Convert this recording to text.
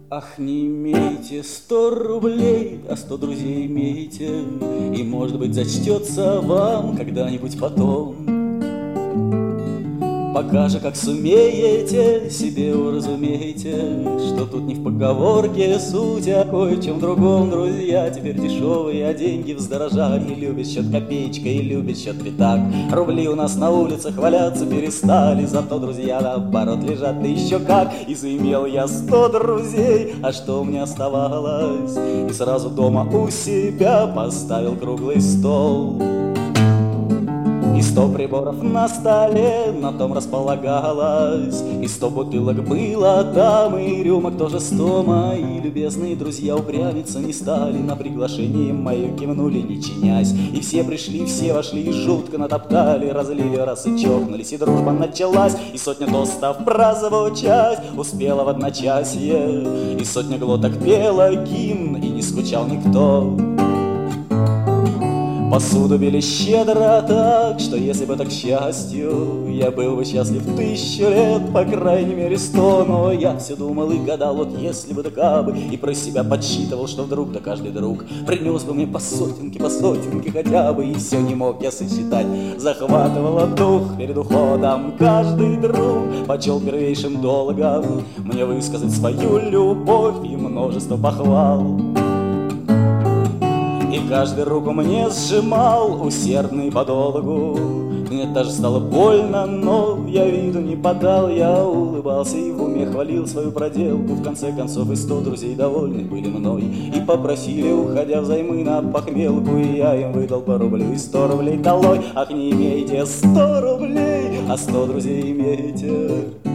Ах, не имеете 100 рублей, а 100 друзей имеете, и, может быть, зачтется вам когда-нибудь потом. Пока же, как сумеете, себе уразумеете, что тут не в поговорке суть, а кое-чем другом, друзья. Теперь дешевые, а деньги вздорожали, любят счет копеечка и любят счет пятак. Рубли у нас на улицах валяться перестали, зато друзья наоборот лежат, да еще как. И заимел я 100 друзей, а что мне оставалось? И сразу дома у себя поставил круглый стол. И 100 приборов на столе на том располагалось, и 100 бутылок было там, и рюмок тоже 100. Мои любезные друзья упрямиться не стали, на приглашение мое кивнули, не чинясь. И все пришли, все вошли и жутко натоптали, разлили раз и чокнулись, и дружба началась. И сотня тостов прозвучать успела в одночасье, и сотня глоток пела гимн, и не скучал никто. Посуду били щедро так, что если бы так к счастью, я был бы счастлив 1000 лет, по крайней мере 100. Но я все думал и гадал, вот если бы да кабы, и про себя подсчитывал, что вдруг да каждый друг принес бы мне по сотенке хотя бы, и все не мог я сосчитать. Захватывало дух перед уходом, каждый друг почел первейшим долгом мне высказать свою любовь и множество похвал. И каждый руку мне сжимал, усердный подолгу. Мне даже стало больно, но я виду не подал. Я улыбался и в уме хвалил свою проделку. В конце концов и 100 друзей довольны были мной и попросили, уходя взаймы на похмелку. И я им выдал по рублю, и 100 рублей долой. Ах, не имеете 100 рублей, а 100 друзей имеете.